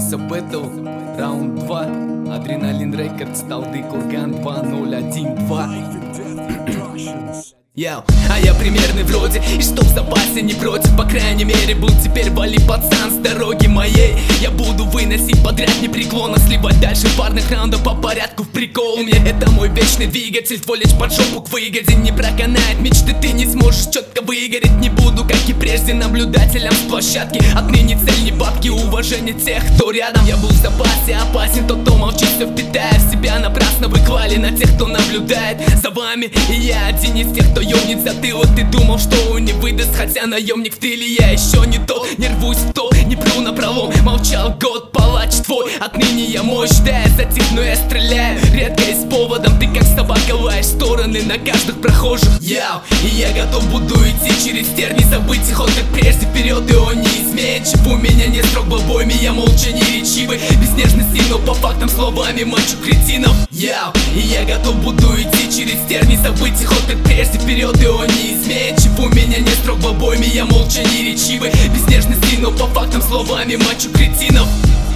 Начался бэтл, раунд 2. Адреналин Рекордс, Талды Курган 2012. А я примерный вроде, и что в запасе не против. По крайней мере был теперь вали пацан с дороги моей. Я буду выносить подряд непреклонно, сливать дальше парных раундов по порядку в прикол. Мне это мой вечный двигатель, твой лечь под жопу к выгоде. Не проканает мечты, ты не сможешь четко выгореть. Не буду, как и прежде, наблюдателем с площадки. Отныне цель не бабки, уважение тех, кто рядом. Я был в запасе, опасен тот, кто молчит, все впитая в себя. Напрасно вы клали на тех, кто наблюдает за вами. И я один из тех, кто ёбнет затылок. Ты думал, что он не выдаст, хотя наемник в тыле. Я еще не то, не рвусь в то, не пру на пролом. Молчал год, палач твой, отныне я мощь. Да, я затихну, я стреляю, редко и с поводом. Ты как собака лаешь стороны на каждых прохожих. И я готов буду идти через терни, забыть их, он как прежде вперед, и он неизменчив. У меня нет строк в обойме, я молча не речивый, без нежности, но по фактам словами мочу кретинов. И я готов буду идти через терни, забыть их, он как прежде вперед, и он неизменчив. У меня нет строк в обойме, я молча не речивый, без нежности, но по фактам словами мочу кретинов.